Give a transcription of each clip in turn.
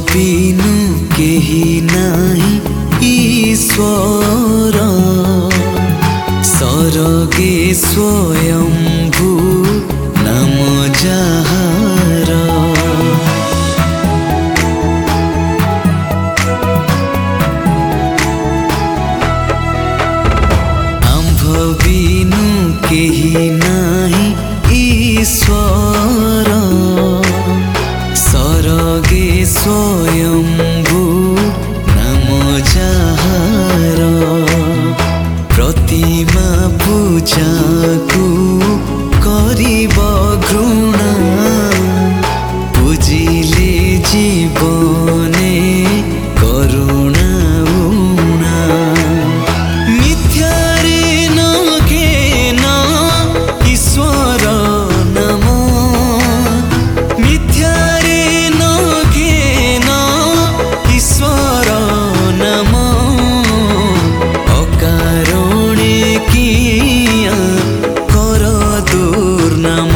बिनु केही नाही ईश्वर सरगे स्वयंभू नाम जाहार आम्भ बिनु केही नाही ईश्वर सरगे स्वयंभू नाम जाहार प्रतिमा पूजा को करिब घृणा पूजिले जीवने करुणा उणा मिथ्यारे नघेन ईश्वर नाम मिथ्यारे नघेन ईश्वर नाम अकारणे किया कर दुर्नाम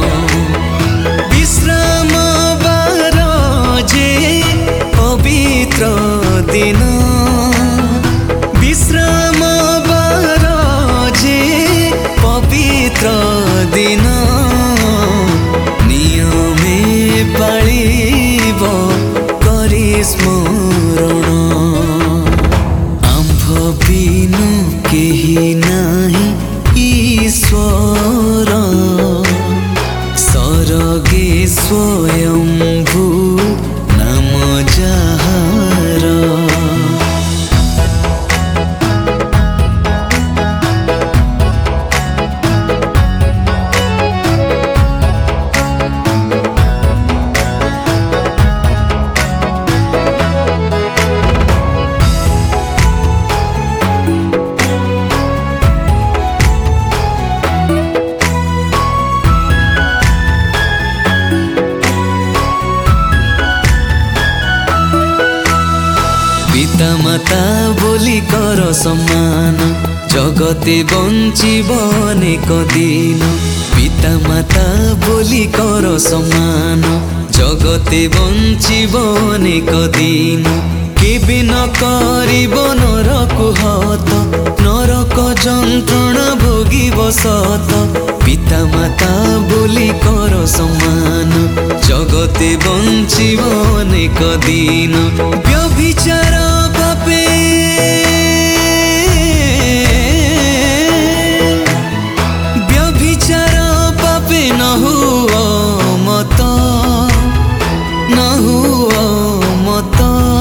विश्राम बार जे पवित्र दिन विश्राम बार जे पवित्र दिन नियमे पालिब करि स्मरण आम्भ बिनु केही नाही ईश्वर सरगे स्वयंभू नाम जाहार पिता माता बोली कर सम्मान जगते बंचिब अनेक दिन पिता माता बोली कर सम्मान जगते बंचिब अनेक दिन केबे न करिब नरक हत नरक जंत्रणा भोगिब सत पिता माता बोली कर सम्मान जगते बंचिब अनेक दिन व्यभिचार पापे व्यभिचार पापे न हुआ मत न हुआ मत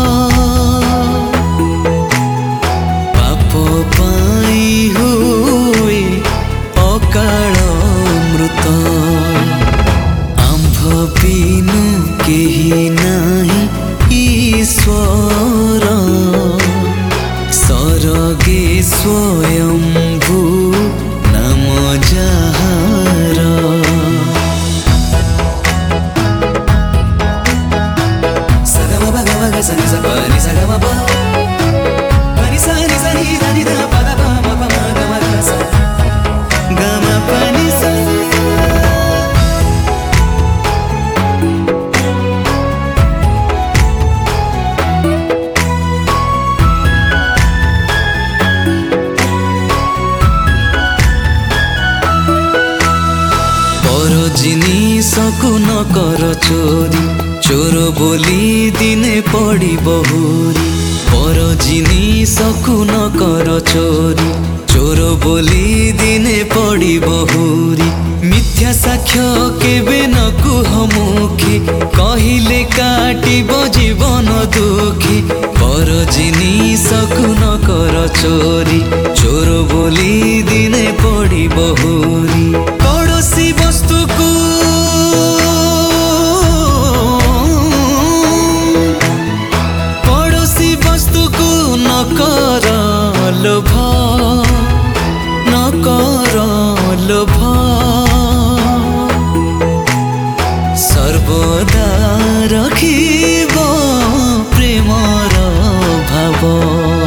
पाप पाई हुए अकाल मृत आम्भ बिनु केही नाही ईश्वर सरगे स्वयंभू नाम जाहार जिनिसको न कर चोरी चोर बोली दिने पड़ी बहुरी पर जिनिसको न कर चोरी चोर बोली दिने पड़ी बहुरी मिथ्या साक्ष्य केबे न कुह मुखी कहिले काटिब जीवन दुखी पर जिनिसको न कर चोरी चोर बोली दिने पड़ी बहुरी पड़ोसी वस्तु को पड़ोसी वस्तु को न कर लोभ न कर लोभ सर्वदा रखिब प्रेमर भाव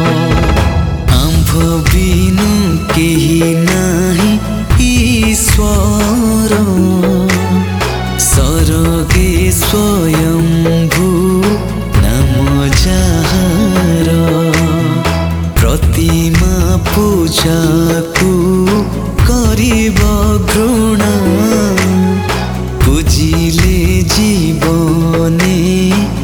आम्भ बिनु केही नाही ईश्वर घृणा पूजिले जीवने